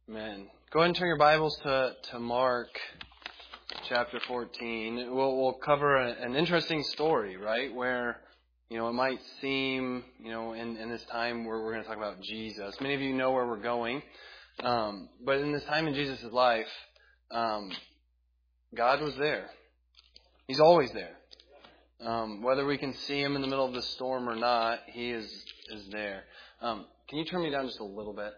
Amen. Go ahead and turn your Bibles to Mark chapter 14. We'll cover an interesting story, right? Where, it might seem, in this time where we're going to talk about Jesus. Many of you know where we're going. But in this time in Jesus' life, God was there. He's always there. Whether we can see Him in the middle of the storm or not, He is there. Can you turn me down just a little bit?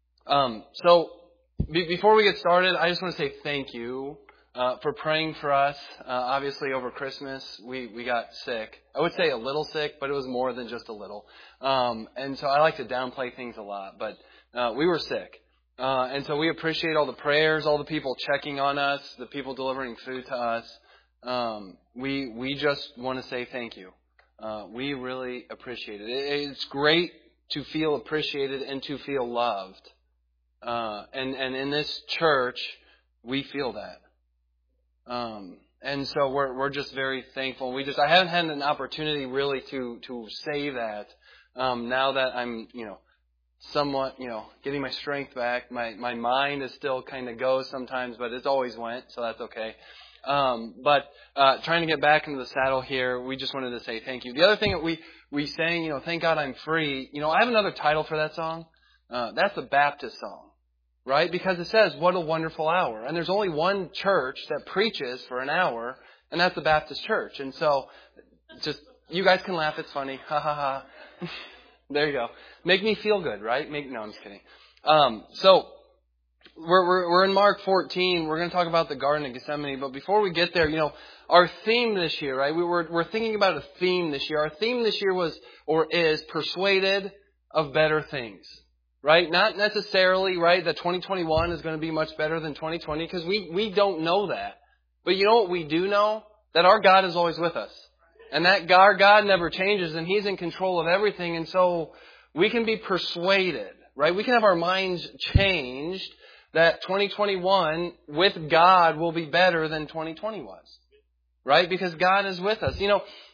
Before we get started, I just want to say thank you for praying for us. Obviously, over Christmas, we got sick. I would say a little sick, but it was more than just a little. And so I like to downplay things a lot, but we were sick. And so we appreciate all the prayers, all the people checking on us, the people delivering food to us. We just want to say thank you. We really appreciate it. It's great to feel appreciated and to feel loved. And in this church, we feel that. And so we're just very thankful. I haven't had an opportunity really to say that, now that I'm, somewhat, getting my strength back. My mind is still kind of goes sometimes, but it's always went, so that's okay. But trying to get back into the saddle here, we just wanted to say thank you. The other thing that we sang, thank God I'm free. I have another title for that song. That's a Baptist song. Right? Because it says, what a wonderful hour. And there's only one church that preaches for an hour, and that's the Baptist church. And so, you guys can laugh, it's funny. Ha ha ha. There you go. Make me feel good, right? No, I'm just kidding. So, we're in Mark 14. We're going to talk about the Garden of Gethsemane. But before we get there, our theme this year, right? We're thinking about a theme this year. Our theme this year is persuaded of better things. Right? Not necessarily, right, that 2021 is going to be much better than 2020, because we don't know that. But you know what we do know? That our God is always with us. And that our God never changes, and He's in control of everything. And so we can be persuaded, right? We can have our minds changed that 2021 with God will be better than 2020 was. Right? Because God is with us.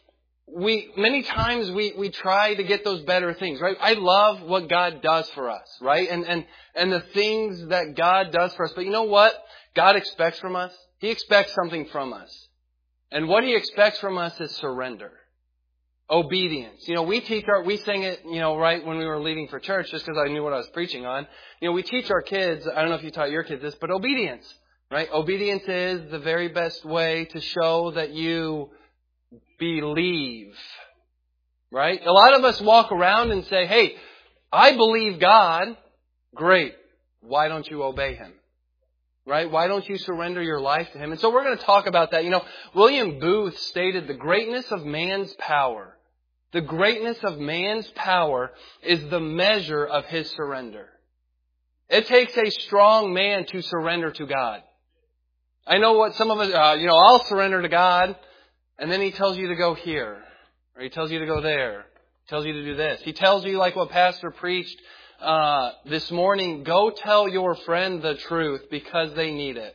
Many times we try to get those better things, right? I love what God does for us, right? And the things that God does for us. But you know what God expects from us? He expects something from us. And what He expects from us is surrender. Obedience. We sang it, right when we were leaving for church, just because I knew what I was preaching on. We teach our kids, I don't know if you taught your kids this, but obedience, right? Obedience is the very best way to show that you believe, right? A lot of us walk around and say, hey, I believe God. Great. Why don't you obey Him? Right? Why don't you surrender your life to Him? And so we're going to talk about that. William Booth stated the greatness of man's power. The greatness of man's power is the measure of his surrender. It takes a strong man to surrender to God. I know what some of us, I'll surrender to God. And then He tells you to go here, or He tells you to go there, He tells you to do this. He tells you, like what Pastor preached this morning, go tell your friend the truth because they need it.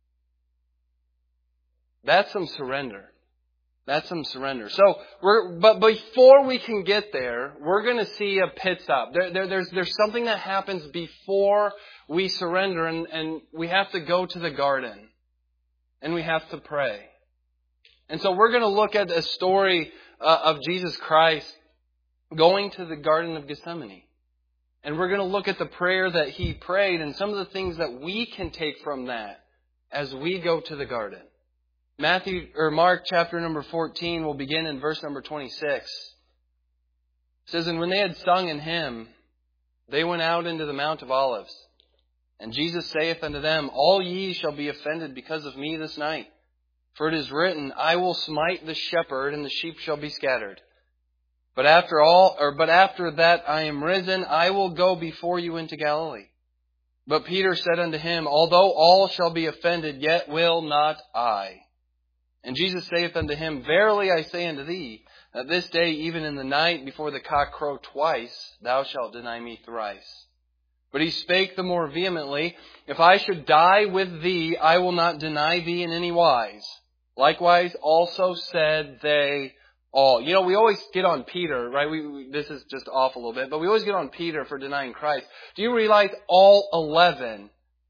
That's some surrender. That's some surrender. So but before we can get there, we're going to see a pit stop. There's something that happens before we surrender, and we have to go to the garden, and we have to pray. And so we're going to look at a story of Jesus Christ going to the Garden of Gethsemane. And we're going to look at the prayer that He prayed and some of the things that we can take from that as we go to the garden. Mark chapter number 14 will begin in verse number 26. It says, and when they had sung an hymn, they went out into the Mount of Olives. And Jesus saith unto them, all ye shall be offended because of me this night. For it is written, I will smite the shepherd, and the sheep shall be scattered. But after that I am risen, I will go before you into Galilee. But Peter said unto Him, although all shall be offended, yet will not I. And Jesus saith unto him, verily I say unto thee, that this day, even in the night, before the cock crow twice, thou shalt deny me thrice. But He spake the more vehemently, if I should die with thee, I will not deny thee in any wise. Likewise also said they all. We always get on Peter, right? This is just off a little bit, but we always get on Peter for denying Christ. Do you realize all 11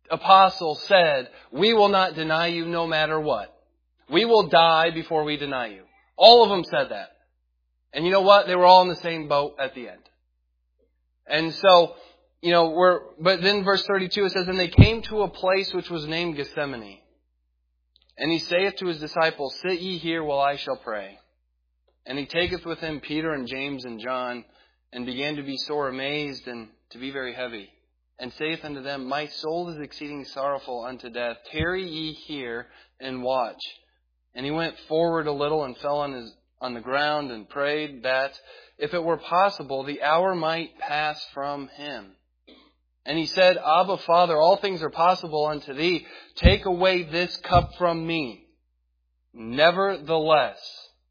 apostles said, we will not deny you no matter what. We will die before we deny you. All of them said that. And you know what? They were all in the same boat at the end. And so, but then verse 32 it says, and they came to a place which was named Gethsemane. And he saith to his disciples, sit ye here while I shall pray. And he taketh with him Peter and James and John, and began to be sore amazed and to be very heavy. And saith unto them, my soul is exceeding sorrowful unto death. Tarry ye here and watch. And he went forward a little and fell on the ground and prayed that, if it were possible, the hour might pass from him. And he said, Abba, Father, all things are possible unto thee. Take away this cup from me. Nevertheless,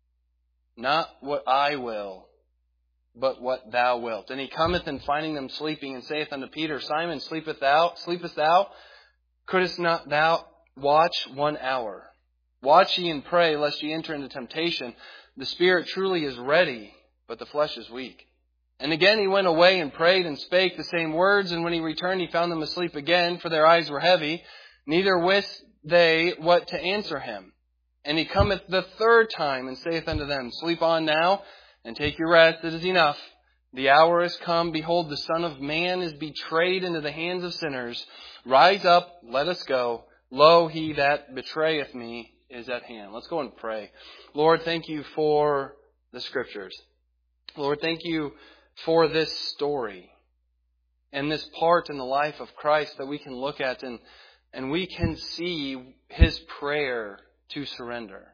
not what I will, but what thou wilt. And he cometh and finding them sleeping, and saith unto Peter, Simon, sleepest thou? Couldst not thou watch 1 hour? Watch ye and pray, lest ye enter into temptation. The spirit truly is ready, but the flesh is weak. And again he went away and prayed and spake the same words. And when he returned, he found them asleep again, for their eyes were heavy. Neither wist they what to answer him. And he cometh the third time, and saith unto them, sleep on now, and take your rest. It is enough. The hour is come. Behold, the Son of Man is betrayed into the hands of sinners. Rise up, let us go. Lo, he that betrayeth me is at hand. Let's go and pray. Lord, thank you for the Scriptures. Lord, thank you for this story and this part in the life of Christ that we can look at and we can see his prayer to surrender.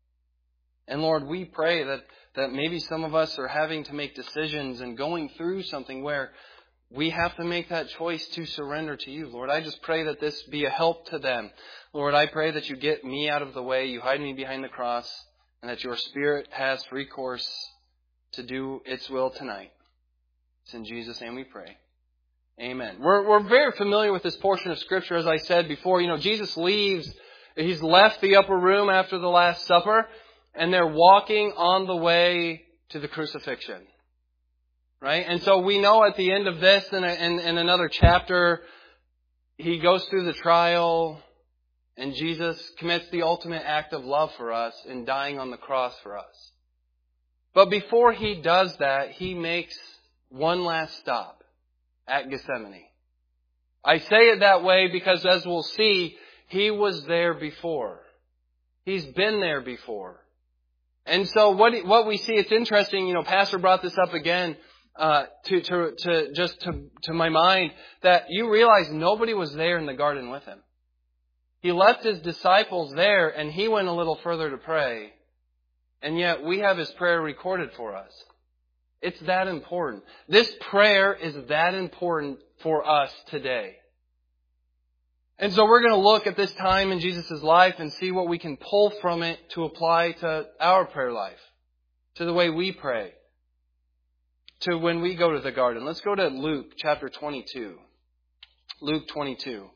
And Lord, we pray that maybe some of us are having to make decisions and going through something where we have to make that choice to surrender to you. Lord, I just pray that this be a help to them. Lord, I pray that you get me out of the way, you hide me behind the cross, and that your Spirit has free course to do its will tonight. It's in Jesus' name we pray. Amen. We're very familiar with this portion of Scripture, as I said before. Jesus leaves. He's left the upper room after the Last Supper, and they're walking on the way to the crucifixion. Right? And so we know at the end of this, in another chapter, he goes through the trial, and Jesus commits the ultimate act of love for us in dying on the cross for us. But before he does that, he makes one last stop at Gethsemane. I say it that way because, as we'll see, he was there before. He's been there before. And so what we see, it's interesting, Pastor brought this up again to my mind, that you realize nobody was there in the garden with him. He left his disciples there and he went a little further to pray. And yet we have his prayer recorded for us. It's that important. This prayer is that important for us today. And so we're going to look at this time in Jesus' life and see what we can pull from it to apply to our prayer life, to the way we pray, to when we go to the garden. Let's go to Luke chapter 22. Luke 22.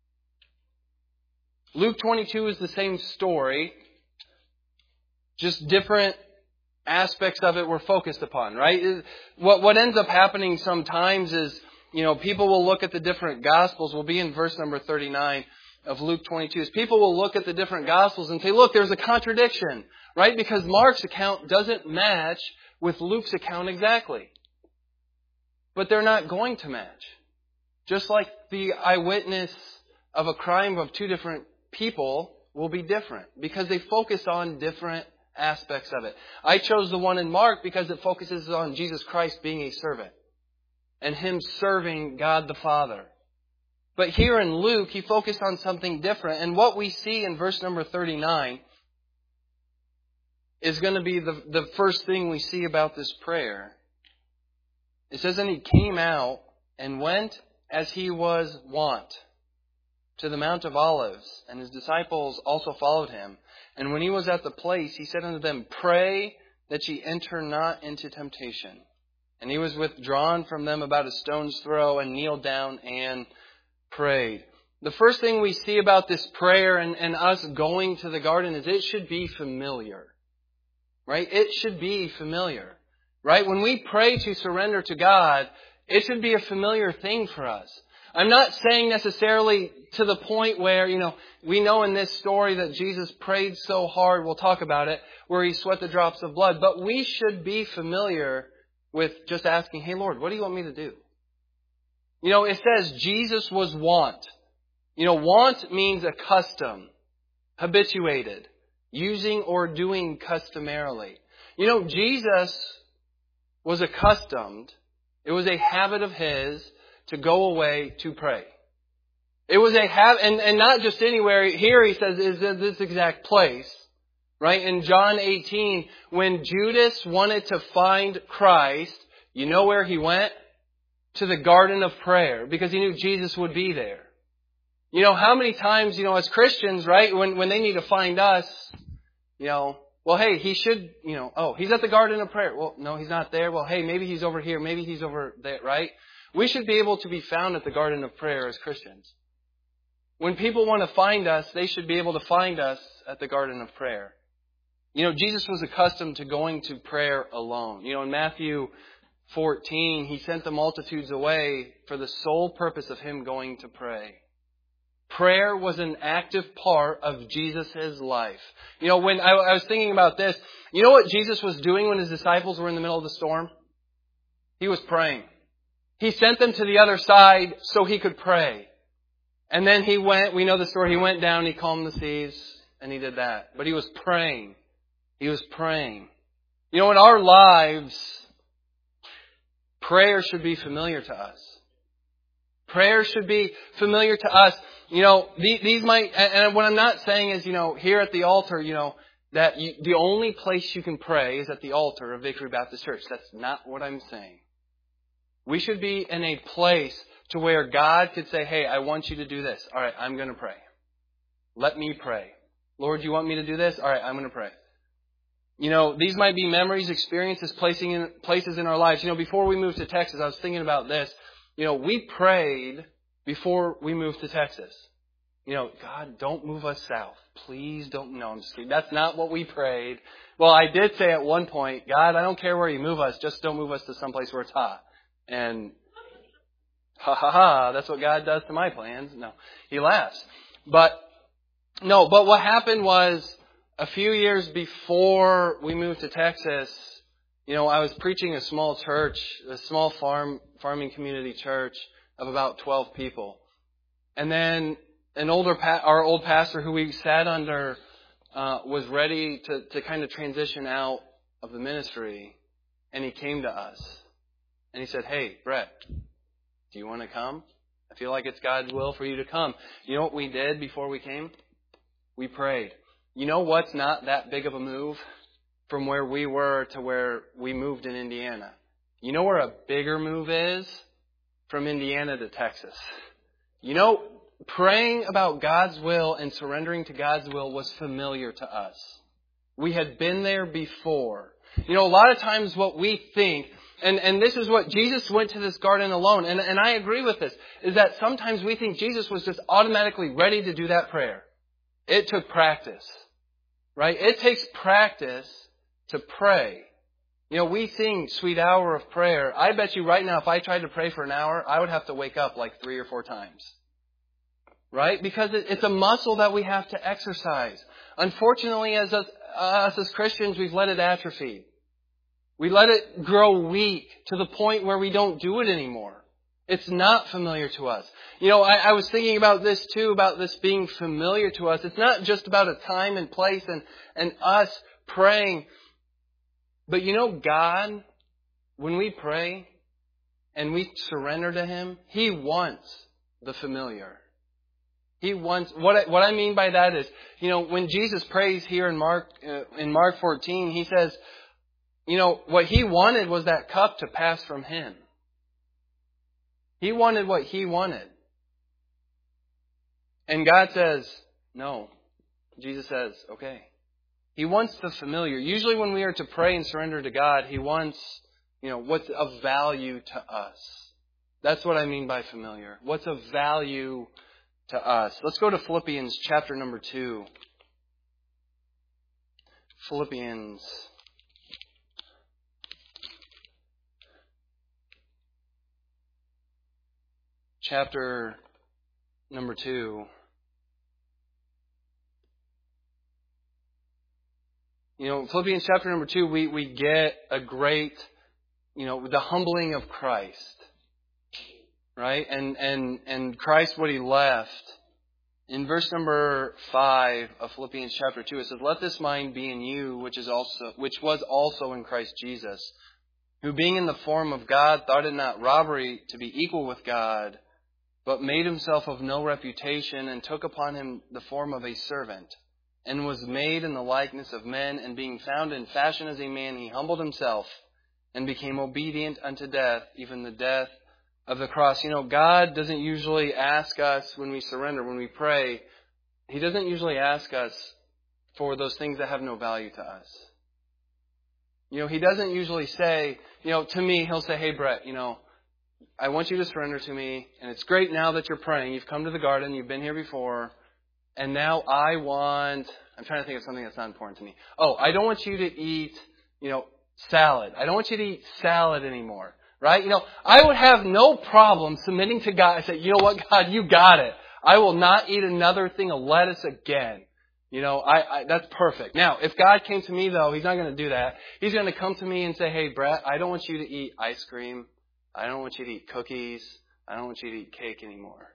Luke 22 is the same story, just different aspects of it we're focused upon, right? What ends up happening sometimes is, people will look at the different Gospels. We'll be in verse number 39 of Luke 22. Is people will look at the different Gospels and say, look, there's a contradiction, right? Because Mark's account doesn't match with Luke's account exactly. But they're not going to match. Just like the eyewitness of a crime of two different people will be different because they focus on different aspects of it. I chose the one in Mark because it focuses on Jesus Christ being a servant and him serving God the Father. But here in Luke, he focused on something different. And what we see in verse number 39 is going to be the first thing we see about this prayer. It says, and he came out and went as he was wont to the Mount of Olives, and his disciples also followed him. And when he was at the place, he said unto them, pray that ye enter not into temptation. And he was withdrawn from them about a stone's throw, and kneeled down and prayed. The first thing we see about this prayer and us going to the garden is it should be familiar. Right? It should be familiar. Right? When we pray to surrender to God, it should be a familiar thing for us. I'm not saying necessarily to the point where, we know in this story that Jesus prayed so hard, we'll talk about it, where He sweat the drops of blood. But we should be familiar with just asking, hey Lord, what do you want me to do? It says Jesus was wont. Want means a custom, habituated, using or doing customarily. Jesus was accustomed, it was a habit of His to go away to pray. It was a habit, and not just anywhere. Here He says is this exact place. Right? In John 18, when Judas wanted to find Christ, you know where he went? To the garden of prayer, because he knew Jesus would be there. How many times, as Christians, right, when they need to find us, well, hey, he should, he's at the garden of prayer. Well, no, he's not there. Well, hey, maybe he's over here. Maybe he's over there, right? We should be able to be found at the garden of prayer as Christians. When people want to find us, they should be able to find us at the garden of prayer. Jesus was accustomed to going to prayer alone. In Matthew 14, He sent the multitudes away for the sole purpose of Him going to pray. Prayer was an active part of Jesus' life. When I was thinking about this, you know what Jesus was doing when His disciples were in the middle of the storm? He was praying. He sent them to the other side so He could pray. And then He went, we know the story, He went down, He calmed the seas, and He did that. But He was praying. He was praying. In our lives, prayer should be familiar to us. Prayer should be familiar to us. These might, and what I'm not saying is, here at the altar, that the only place you can pray is at the altar of Victory Baptist Church. That's not what I'm saying. We should be in a place to where God could say, hey, I want you to do this. All right, I'm going to pray. Let me pray. Lord, you want me to do this? All right, I'm going to pray. These might be memories, experiences, places in our lives. Before we moved to Texas, I was thinking about this. We prayed before we moved to Texas. God, don't move us south. Please don't. No, I'm just kidding. That's not what we prayed. Well, I did say at one point, God, I don't care where you move us. Just don't move us to someplace where it's hot. And that's what God does to my plans. No, He laughs. But what happened was, a few years before we moved to Texas, I was preaching a small church, a small farming community church of about 12 people. And then our old pastor who we sat under, was ready to kind of transition out of the ministry. And he came to us and he said, hey, Brett, do you want to come? I feel like it's God's will for you to come. You know what we did before we came? We prayed. You know what's not that big of a move from where we were to where we moved in Indiana? You know where a bigger move is? From Indiana to Texas. Praying about God's will and surrendering to God's will was familiar to us. We had been there before. A lot of times what we think, and this is what Jesus went to this garden alone, and I agree with this, is that sometimes we think Jesus was just automatically ready to do that prayer. It took practice. Right? It takes practice to pray. We sing Sweet Hour of Prayer. I bet you right now, if I tried to pray for an hour, I would have to wake up like 3 or 4 times. Right? Because it's a muscle that we have to exercise. Unfortunately, us as Christians, we've let it atrophy. We let it grow weak to the point where we don't do it anymore. It's not familiar to us. I was thinking about this too, about this being familiar to us. It's not just about a time and place and us praying. But God, when we pray and we surrender to Him, He wants the familiar. He wants, what I mean by that is, when Jesus prays here in Mark 14, He says, what He wanted was that cup to pass from Him. He wanted what He wanted. And God says, no. Jesus says, okay. He wants the familiar. Usually when we are to pray and surrender to God, He wants, what's of value to us. That's what I mean by familiar. What's of value to us. Let's go to Philippians chapter number 2. Philippians chapter number 2. Philippians chapter number 2, we get a great, the humbling of Christ. Right? And Christ, what He left. In verse number 5 of Philippians chapter 2, it says, "Let this mind be in you, which was also in Christ Jesus, who being in the form of God thought it not robbery to be equal with God, but made Himself of no reputation, and took upon Him the form of a servant, and was made in the likeness of men, and being found in fashion as a man, He humbled Himself, and became obedient unto death, even the death of the cross." God doesn't usually ask us when we surrender, when we pray, He doesn't usually ask us for those things that have no value to us. He doesn't usually say, to me, He'll say, "Hey, Brett, I want you to surrender to me, and it's great now that you're praying. You've come to the garden, you've been here before, and now I'm trying to think of something that's not important to me. I don't want you to eat, salad. I don't want you to eat salad anymore." Right? I would have no problem submitting to God. I say, "You know what, God, you got it. I will not eat another thing of lettuce again." That's perfect. Now, if God came to me, though, He's not going to do that. He's going to come to me and say, "Hey, Brett, I don't want you to eat ice cream. I don't want you to eat cookies. I don't want you to eat cake anymore.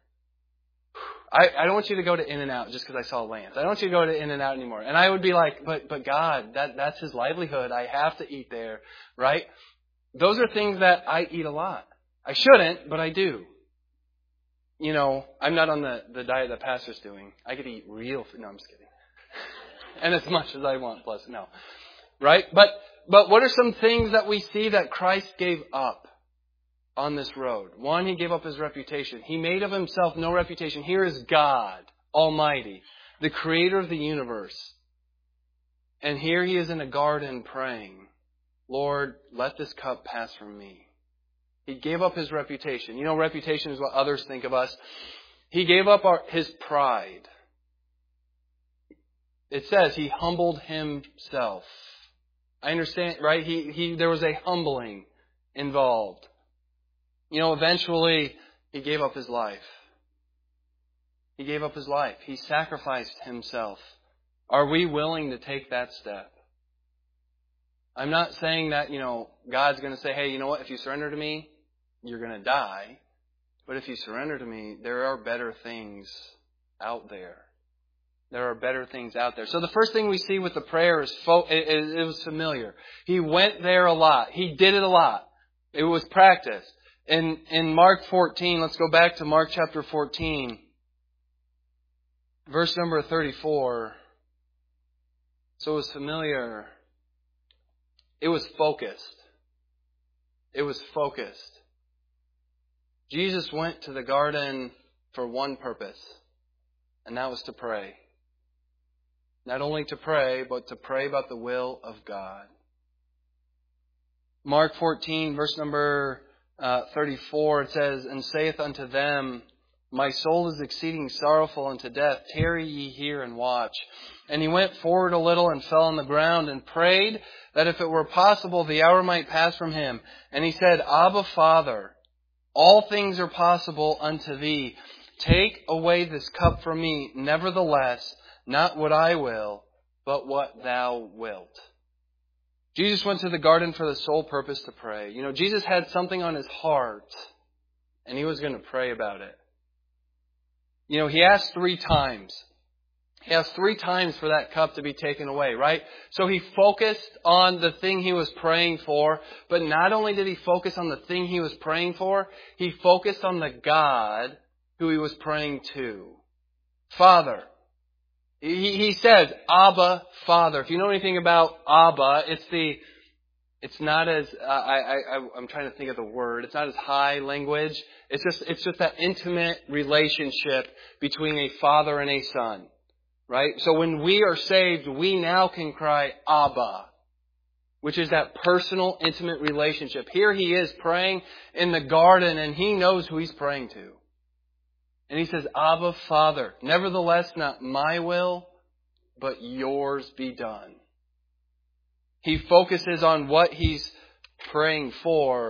I don't want you to go to In-N-Out just because I saw Lance. I don't want you to go to In-N-Out anymore." And I would be like, but God, that's His livelihood. I have to eat there, right? Those are things that I eat a lot. I shouldn't, but I do. I'm not on the diet that Pastor's doing. I could eat real food. No, I'm just kidding. And as much as I want, plus, no. Right? But what are some things that we see that Christ gave up on this road? One, He gave up His reputation. He made of Himself no reputation. Here is God Almighty, the Creator of the universe. And here He is in a garden praying, "Lord, let this cup pass from me." He gave up His reputation. Reputation is what others think of us. He gave up His pride. It says He humbled Himself. I understand, right? There was a humbling involved. Eventually, He gave up His life. He gave up His life. He sacrificed Himself. Are we willing to take that step? I'm not saying that, God's going to say, "Hey, you know what? If you surrender to me, you're going to die." But if you surrender to me, there are better things out there. There are better things out there. So the first thing we see with the prayer is it was familiar. He went there a lot. He did it a lot. It was practice. In Mark 14, let's go back to Mark chapter 14, verse number 34. So it was familiar. It was focused. It was focused. Jesus went to the garden for one purpose, and that was to pray. Not only to pray, but to pray about the will of God. Mark 14, verse number 34, it says, "And saith unto them, My soul is exceeding sorrowful unto death. Tarry ye here and watch. And He went forward a little and fell on the ground and prayed that if it were possible, the hour might pass from Him. And He said, Abba, Father, all things are possible unto Thee. Take away this cup from me. Nevertheless, not what I will, but what Thou wilt." Jesus went to the garden for the sole purpose to pray. Jesus had something on His heart, and He was going to pray about it. He asked 3 times. He asked 3 times for that cup to be taken away, right? So He focused on the thing He was praying for, but not only did He focus on the thing He was praying for, He focused on the God who He was praying to. Father. He says, Abba, Father. If you know anything about Abba, it's not as, I'm trying to think of the word. It's not as high language. It's just that intimate relationship between a father and a son. Right? So when we are saved, we now can cry, Abba, which is that personal, intimate relationship. Here He is praying in the garden, and He knows who He's praying to. And He says, Abba, Father, nevertheless, not my will, but yours be done. He focuses on what He's praying for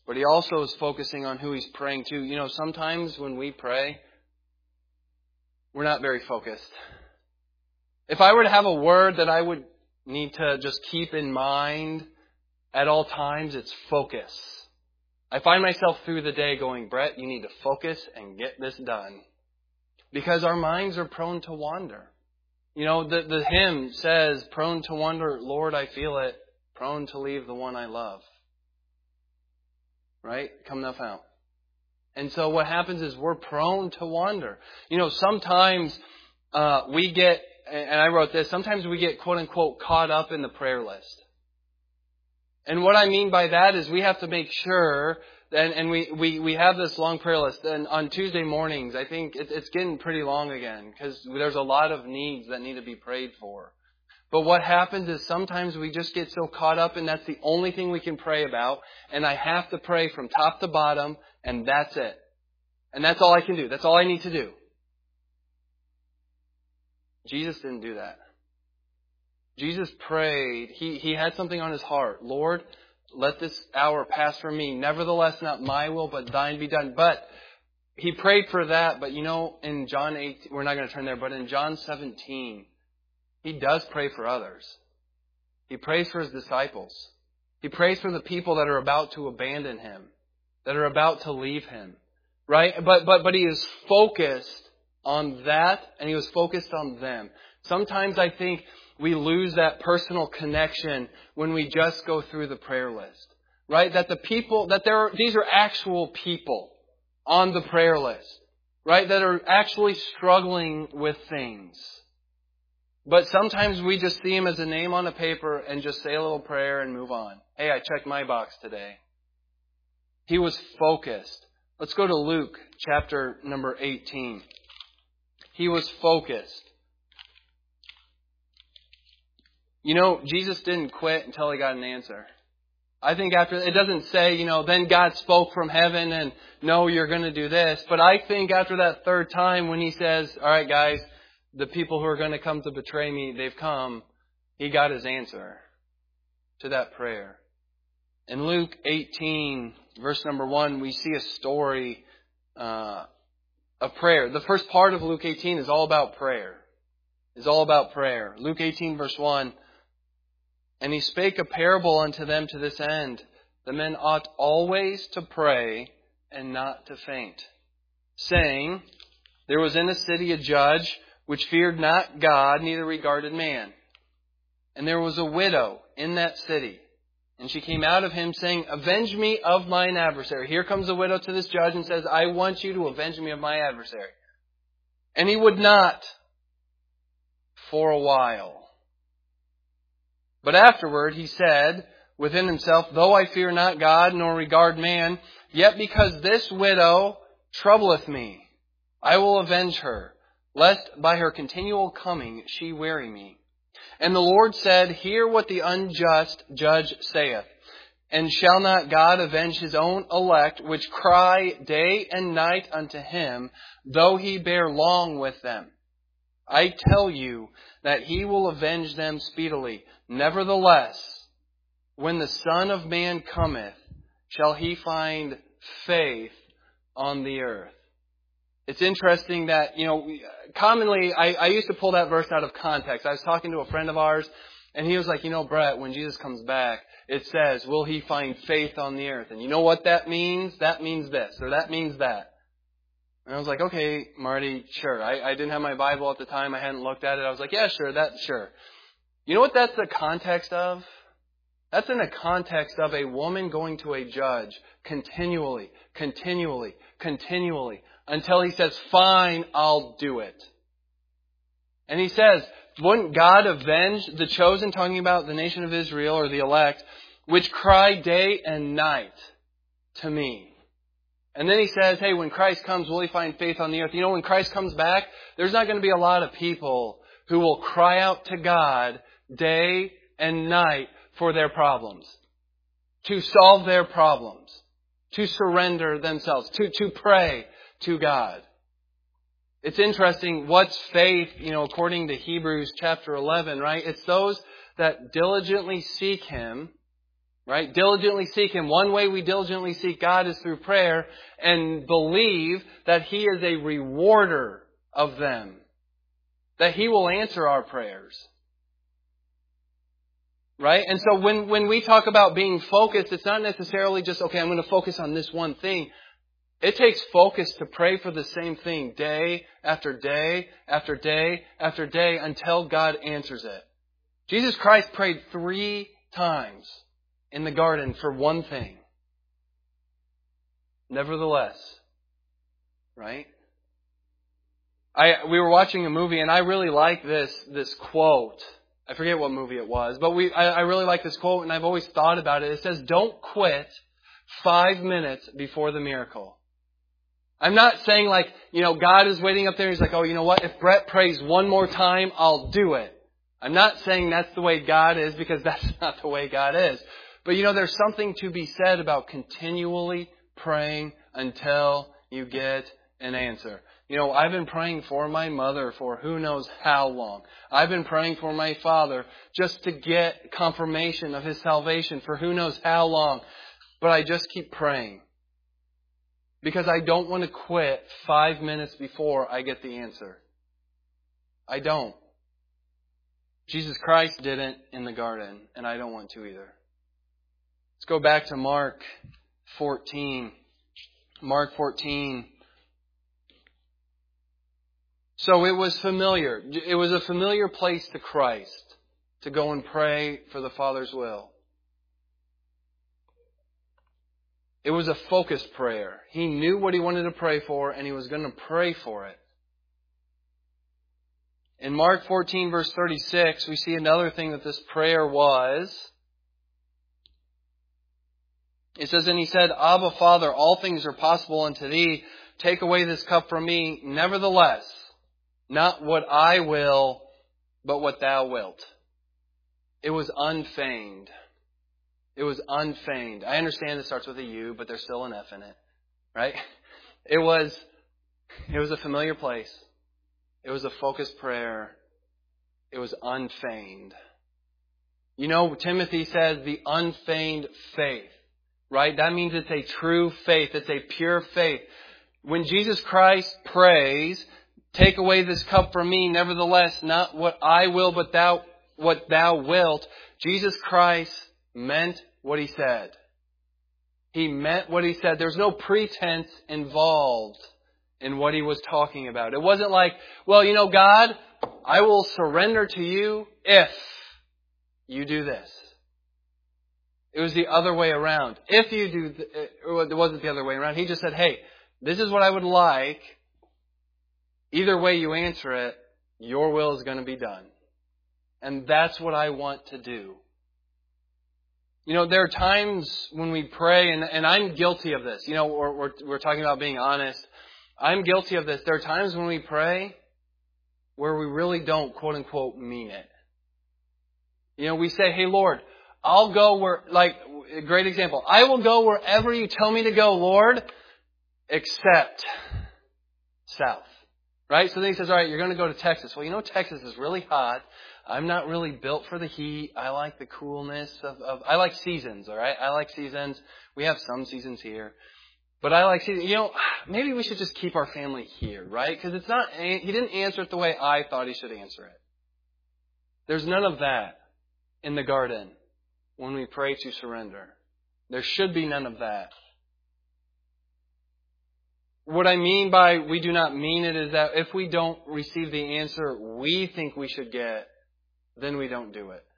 But he also is focusing on who he's praying to. You know, sometimes when we pray, we're not very focused. If I were to have a word that I would need to just keep in mind at all times, it's focus. I find myself through the day going, Brett, you need to focus and get this done. Because our minds are prone to wander. You know, the hymn says, prone to wander, Lord, I feel it, prone to leave the one I love. Right? Come thou fount. And so what happens is we're prone to wander. You know, sometimes we get, and I wrote this, sometimes we get quote unquote caught up in the prayer list. And what I mean by that is we have to make sure, and we have this long prayer list. And on Tuesday mornings, I think it's getting pretty long again because there's a lot of needs that need to be prayed for. But what happens is sometimes we just get so caught up and that's the only thing we can pray about. And I have to pray from top to bottom and that's it. And that's all I can do. That's all I need to do. Jesus didn't do that. Jesus prayed. He had something on his heart. Lord, let this hour pass from me. Nevertheless, not my will, but thine be done. But he prayed for that. But you know, in John 8, we're not going to turn there, but in John 17, he does pray for others. He prays for his disciples. He prays for the people that are about to abandon him, that are about to leave him. Right? But he is focused on that, and he was focused on them. Sometimes I think we lose that personal connection when we just go through the prayer list. Right? That the people, these are actual people on the prayer list. Right? That are actually struggling with things. But sometimes we just see him as a name on a paper and just say a little prayer and move on. Hey, I checked my box today. He was focused. Let's go to Luke chapter number 18. He was focused. You know, Jesus didn't quit until he got an answer. I think after, it doesn't say, you know, then God spoke from heaven and no, you're going to do this. But I think after that third time when he says, all right, guys, the people who are going to come to betray me, they've come. He got his answer to that prayer. In Luke 18, verse number 1, we see a story of prayer. The first part of Luke 18 is all about prayer. It's all about prayer. Luke 18, verse 1. And he spake a parable unto them to this end, the men ought always to pray and not to faint, saying, there was in a city a judge which feared not God, neither regarded man. And there was a widow in that city. And she came out of him saying, avenge me of mine adversary. Here comes the widow to this judge and says, I want you to avenge me of my adversary. And he would not for a while. But afterward he said within himself, though I fear not God, nor regard man, yet because this widow troubleth me, I will avenge her, lest by her continual coming she weary me. And the Lord said, hear what the unjust judge saith. And shall not God avenge his own elect, which cry day and night unto him, though he bear long with them? I tell you that he will avenge them speedily. Nevertheless, when the Son of Man cometh, shall he find faith on the earth? It's interesting that, you know, commonly I used to pull that verse out of context. I was talking to a friend of ours, and he was like, you know, Brett, when Jesus comes back, it says, will he find faith on the earth? And you know what that means? That means this, or that means that. And I was like, okay, Marty, sure. I didn't have my Bible at the time. I hadn't looked at it. I was like, yeah, sure. You know what that's the context of? That's in the context of a woman going to a judge continually, until he says, fine, I'll do it. And he says, wouldn't God avenge the chosen, talking about the nation of Israel or the elect, which cry day and night to me? And then he says, hey, when Christ comes, will he find faith on the earth? You know, when Christ comes back, there's not going to be a lot of people who will cry out to God day and night for their problems, to solve their problems, to surrender themselves, to pray to God. It's interesting, what's faith, you know, according to Hebrews chapter 11, right? It's those that diligently seek him Right? Diligently seek Him. One way we diligently seek God is through prayer and believe that He is a rewarder of them. That He will answer our prayers. Right? And so when we talk about being focused, it's not necessarily just, okay, I'm going to focus on this one thing. It takes focus to pray for the same thing day after day after day after day until God answers it. Jesus Christ prayed 3 times in the garden for one thing. Nevertheless, right? We were watching a movie and I really like this quote. I forget what movie it was, but I really like this quote and I've always thought about it. It says, "Don't quit 5 minutes before the miracle." I'm not saying like, God is waiting up there and He's like, oh, you know what? If Brett prays one more time, I'll do it. I'm not saying that's the way God is, because that's not the way God is. But there's something to be said about continually praying until you get an answer. I've been praying for my mother for who knows how long. I've been praying for my father just to get confirmation of his salvation for who knows how long. But I just keep praying. Because I don't want to quit 5 minutes before I get the answer. I don't. Jesus Christ didn't in the garden, and I don't want to either. Let's go back to Mark 14. Mark 14. So it was familiar. It was a familiar place to Christ to go and pray for the Father's will. It was a focused prayer. He knew what He wanted to pray for, and He was going to pray for it. In Mark 14, verse 36, we see another thing that this prayer was. It says, "And He said, Abba, Father, all things are possible unto Thee. Take away this cup from me. Nevertheless, not what I will, but what Thou wilt." It was unfeigned. It was unfeigned. I understand it starts with a U, but there's still an F in it. Right? It was a familiar place. It was a focused prayer. It was unfeigned. Timothy says the unfeigned faith. Right? That means it's a true faith. It's a pure faith. When Jesus Christ prays, "Take away this cup from me, nevertheless, not what I will, but what Thou wilt," Jesus Christ meant what He said. He meant what He said. There's no pretense involved in what He was talking about. It wasn't like, well, God, I will surrender to You if you do this. It was the other way around. If you do, it wasn't the other way around. He just said, hey, this is what I would like. Either way you answer it, Your will is going to be done. And that's what I want to do. There are times when we pray, and I'm guilty of this. We're talking about being honest. I'm guilty of this. There are times when we pray where we really don't, quote unquote, mean it. We say, hey, Lord, I'll go where, like, a great example. I will go wherever You tell me to go, Lord, except south. Right? So then He says, all right, you're going to go to Texas. Well, Texas is really hot. I'm not really built for the heat. I like the coolness of I like seasons, all right? I like seasons. We have some seasons here. But I like seasons. Maybe we should just keep our family here, right? Because He didn't answer it the way I thought He should answer it. There's none of that in the garden when we pray to surrender. There should be none of that. What I mean by we do not mean it is that if we don't receive the answer we think we should get, then we don't do it.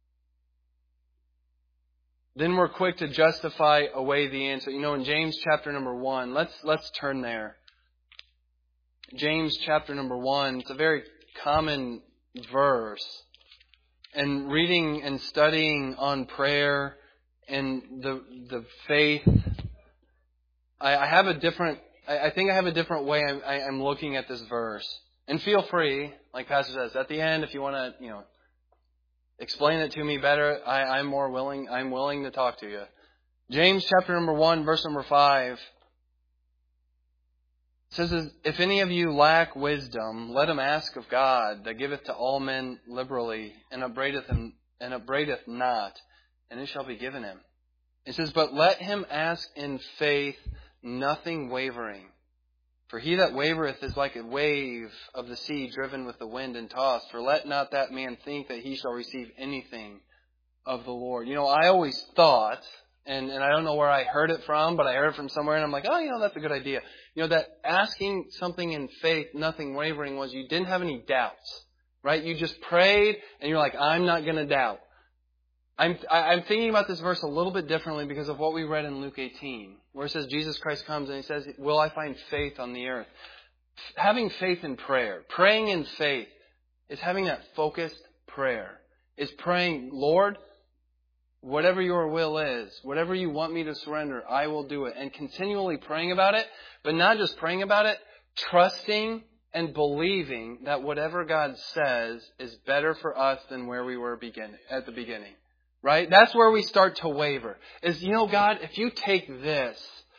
Then we're quick to justify away the answer. In James chapter number 1, let's turn there. James chapter number 1, it's a very common verse. And reading and studying on prayer and the faith, I think I have a different way I'm looking at this verse. And feel free, like Pastor says, at the end, if you want to, explain it to me better, I'm willing to talk to you. James chapter number 1, verse number 5. It says, "If any of you lack wisdom, let him ask of God, that giveth to all men liberally, and upbraideth not, and it shall be given him." It says, but let him ask in faith, nothing wavering. For he that wavereth is like a wave of the sea driven with the wind and tossed. For let not that man think that he shall receive anything of the Lord. I always thought, and I don't know where I heard it from, but I heard it from somewhere, and I'm like, that's a good idea. That asking something in faith, nothing wavering, was you didn't have any doubts, right? You just prayed, and you're like, I'm not going to doubt. I'm thinking about this verse a little bit differently because of what we read in Luke 18, where it says Jesus Christ comes and He says, will I find faith on the earth? Having faith in prayer, praying in faith, is having that focused prayer. Is praying, Lord, whatever your will is, whatever you want me to surrender, I will do it. And continually praying about it, but not just praying about it, trusting and believing that whatever God says is better for us than where we were at the beginning. Right? That's where we start to waver. Is, God, if you take this,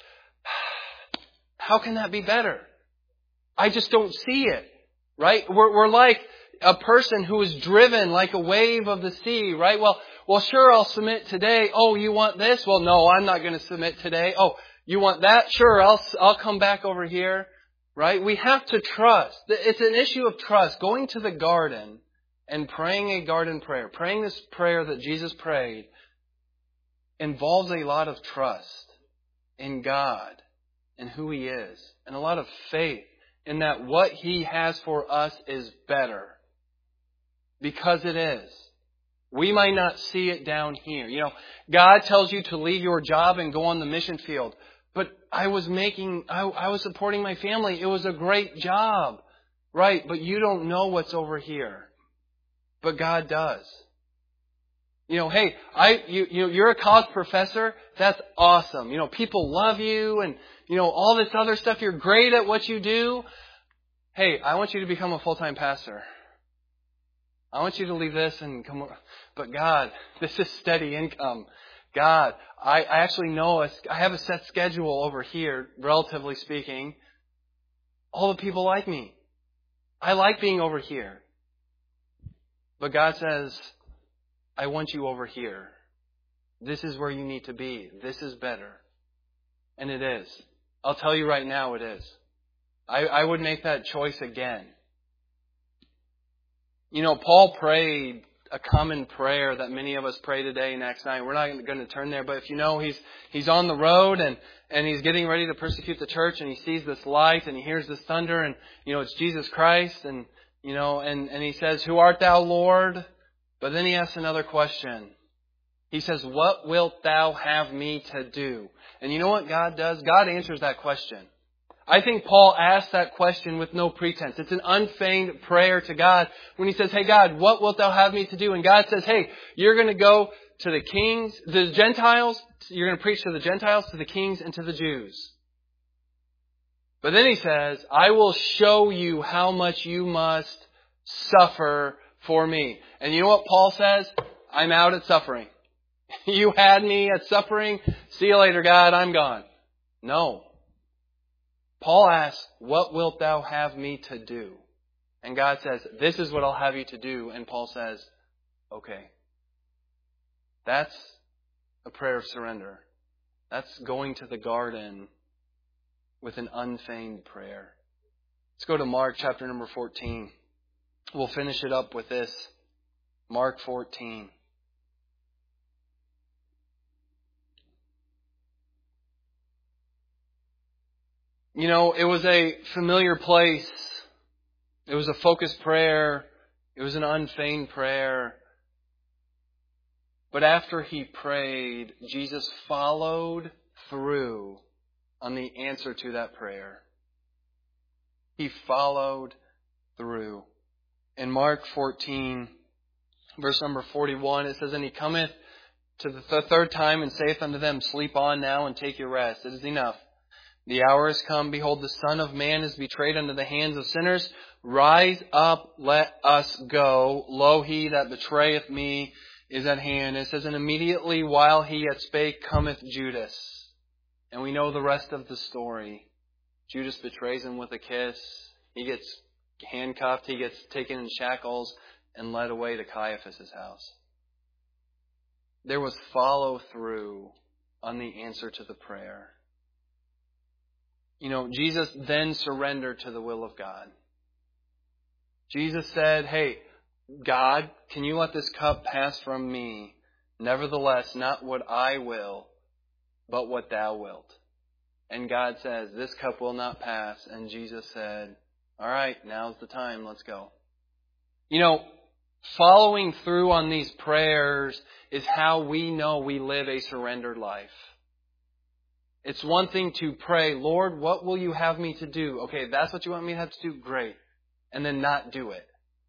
how can that be better? I just don't see it. Right? We're like a person who is driven like a wave of the sea, right? Well, sure, I'll submit today. Oh, you want this? Well, no, I'm not going to submit today. Oh, you want that? Sure, I'll come back over here. Right? We have to trust. It's an issue of trust. Going to the garden and praying a garden prayer, praying this prayer that Jesus prayed, involves a lot of trust in God and who He is, and a lot of faith in that what He has for us is better. Because it is. We might not see it down here. God tells you to leave your job and go on the mission field. But I was supporting my family. It was a great job. Right? But you don't know what's over here. But God does. Hey, you're a college professor. That's awesome. People love you and, all this other stuff. You're great at what you do. Hey, I want you to become a full-time pastor. I want you to leave this and come over. But God, this is steady income. God, I actually know I have a set schedule over here, relatively speaking. All the people like me. I like being over here. But God says, I want you over here. This is where you need to be. This is better. And it is. I'll tell you right now, it is. I would make that choice again. Paul prayed a common prayer that many of us pray today in Acts 9. We're not going to turn there, but if he's on the road and he's getting ready to persecute the church and he sees this light and he hears this thunder and, it's Jesus Christ and, and he says, who art thou, Lord? But then he asks another question. He says, what wilt thou have me to do? And you know what God does? God answers that question. I think Paul asked that question with no pretense. It's an unfeigned prayer to God when he says, hey God, what wilt thou have me to do? And God says, hey, you're going to go to the kings, the Gentiles. You're going to preach to the Gentiles, to the kings, and to the Jews. But then he says, I will show you how much you must suffer for me. And you know what Paul says? I'm out at suffering. You had me at suffering. See you later, God. I'm gone. No. Paul asks, what wilt thou have me to do? And God says, this is what I'll have you to do. And Paul says, okay. That's a prayer of surrender. That's going to the garden with an unfeigned prayer. Let's go to Mark chapter number 14. We'll finish it up with this. Mark 14. It was a familiar place. It was a focused prayer. It was an unfeigned prayer. But after he prayed, Jesus followed through on the answer to that prayer. He followed through. In Mark 14, verse number 41, it says, and he cometh to the third time and saith unto them, sleep on now and take your rest. It is enough. The hour is come. Behold, the Son of Man is betrayed into the hands of sinners. Rise up, let us go. Lo, he that betrayeth me is at hand. It says, and immediately while he yet spake, cometh Judas. And we know the rest of the story. Judas betrays him with a kiss. He gets handcuffed. He gets taken in shackles and led away to Caiaphas' house. There was follow through on the answer to the prayer. Jesus then surrendered to the will of God. Jesus said, hey, God, can you let this cup pass from me? Nevertheless, not what I will, but what thou wilt. And God says, this cup will not pass. And Jesus said, all right, now's the time. Let's go. Following through on these prayers is how we know we live a surrendered life. It's one thing to pray, Lord, what will you have me to do? Okay, that's what you want me to have to do? Great. And then not do it.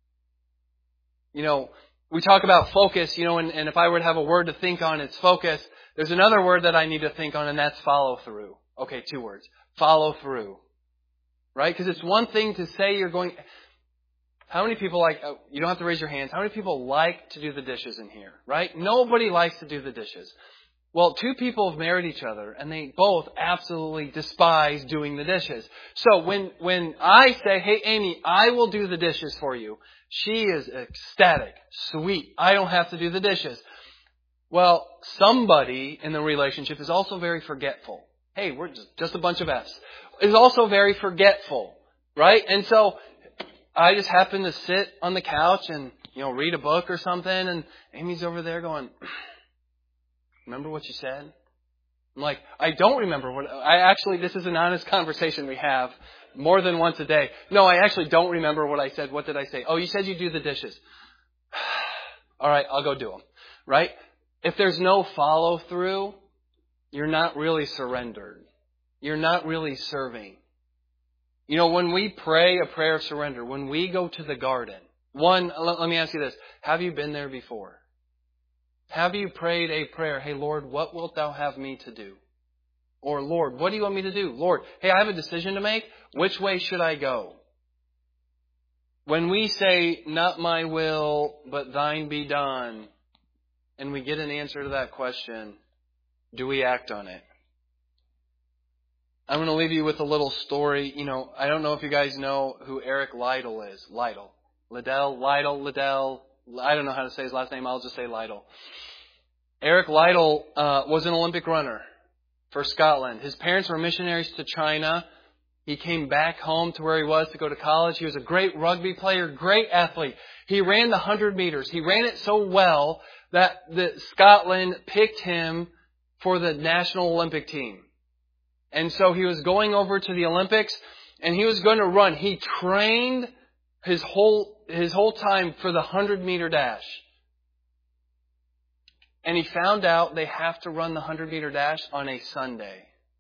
We talk about focus, and if I were to have a word to think on, it's focus. There's another word that I need to think on, and that's follow through. Okay, 2 words. Follow through. Right? Because it's one thing to say you're going... How many people you don't have to raise your hands, how many people like to do the dishes in here? Right? Nobody likes to do the dishes. Well, 2 people have married each other, and they both absolutely despise doing the dishes. So when I say, hey, Amy, I will do the dishes for you, she is ecstatic. Sweet. I don't have to do the dishes. Well, somebody in the relationship is also very forgetful. Hey, we're just a bunch of F's. Is also very forgetful. Right? And so I just happen to sit on the couch and, read a book or something, and Amy's over there going... Remember what you said? I'm like, I don't remember this is an honest conversation we have more than once a day. No, I actually don't remember what I said. What did I say? Oh, you said you do the dishes. All right, I'll go do them. Right? If there's no follow through, you're not really surrendered. You're not really serving. When we pray a prayer of surrender, when we go to the garden, let me ask you this. Have you been there before? Have you prayed a prayer, hey, Lord, what wilt thou have me to do? Or, Lord, what do you want me to do? Lord, hey, I have a decision to make. Which way should I go? When we say, not my will, but thine be done, and we get an answer to that question, do we act on it? I'm going to leave you with a little story. I don't know if you guys know who Eric Liddell is. Liddell. I don't know how to say his last name. I'll just say Liddell. Eric Liddell was an Olympic runner for Scotland. His parents were missionaries to China. He came back home to where he was to go to college. He was a great rugby player, great athlete. He ran the 100 meters. He ran it so well that Scotland picked him for the national Olympic team. And so he was going over to the Olympics, and he was going to run. He trained his whole time for the 100-meter dash. And he found out they have to run the 100-meter dash on a Sunday.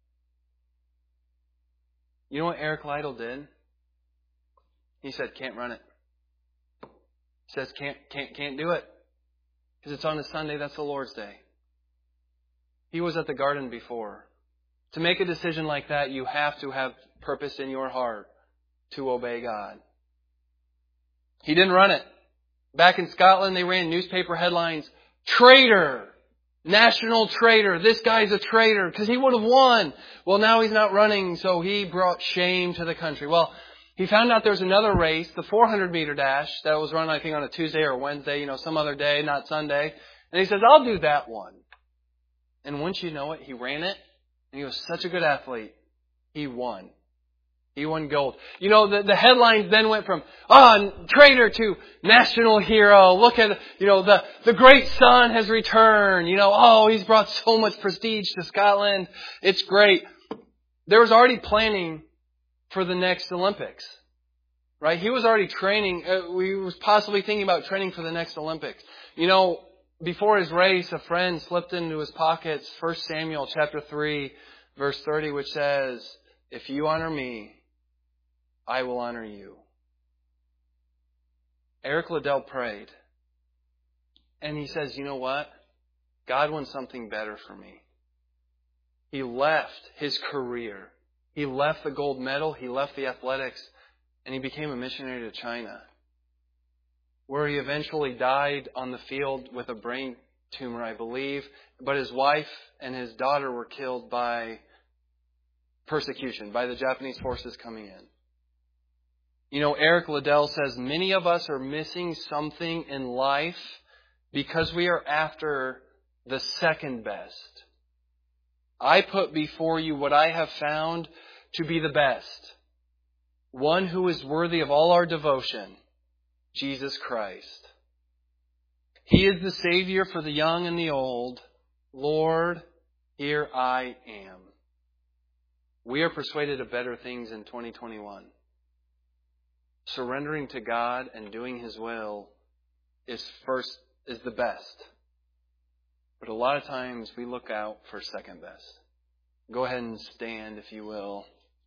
You know what Eric Liddell did? He said, can't run it. He says, can't do it. Because it's on a Sunday, that's the Lord's Day. He was at the garden before. To make a decision like that, you have to have purpose in your heart to obey God. He didn't run it. Back in Scotland, they ran newspaper headlines, traitor, national traitor. This guy's a traitor because he would have won. Well, now he's not running, so he brought shame to the country. Well, he found out there was another race, the 400-meter dash, that was run, I think, on a Tuesday or Wednesday, some other day, not Sunday. And he says, I'll do that one. And once you know it, he ran it, and he was such a good athlete, he won. He won gold. The headlines then went from, traitor to national hero. Look at, the great son has returned. He's brought so much prestige to Scotland. It's great. There was already planning for the next Olympics, right? He was already training. He was possibly thinking about training for the next Olympics. Before his race, a friend slipped into his pockets 1 Samuel chapter 3, verse 30, which says, if you honor me, I will honor you. Eric Liddell prayed. And he says, you know what? God wants something better for me. He left his career. He left the gold medal. He left the athletics. And he became a missionary to China, where he eventually died on the field with a brain tumor, I believe. But his wife and his daughter were killed by persecution, by the Japanese forces coming in. Eric Liddell says, many of us are missing something in life because we are after the second best. I put before you what I have found to be the best. One who is worthy of all our devotion, Jesus Christ. He is the Savior for the young and the old. Lord, here I am. We are persuaded of better things in 2021. Surrendering to God and doing His will is the best. But a lot of times we look out for second best. Go ahead and stand, if you will.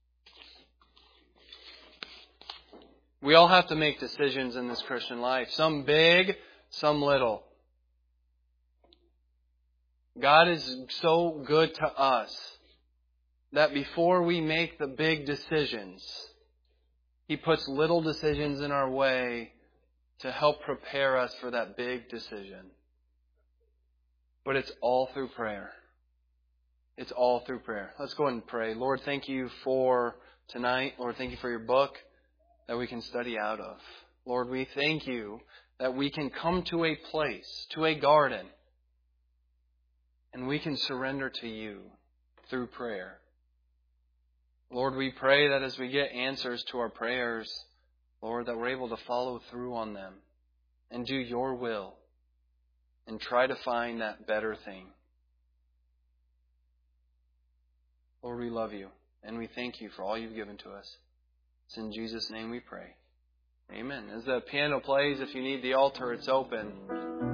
We all have to make decisions in this Christian life. Some big, some little. God is so good to us that before we make the big decisions, He puts little decisions in our way to help prepare us for that big decision. But it's all through prayer. It's all through prayer. Let's go ahead and pray. Lord, thank you for tonight. Lord, thank you for your book that we can study out of. Lord, we thank you that we can come to a place, to a garden, and we can surrender to you through prayer. Lord, we pray that as we get answers to our prayers, Lord, that we're able to follow through on them and do your will and try to find that better thing. Lord, we love you and we thank you for all you've given to us. It's in Jesus' name we pray. Amen. As the piano plays, if you need the altar, it's open.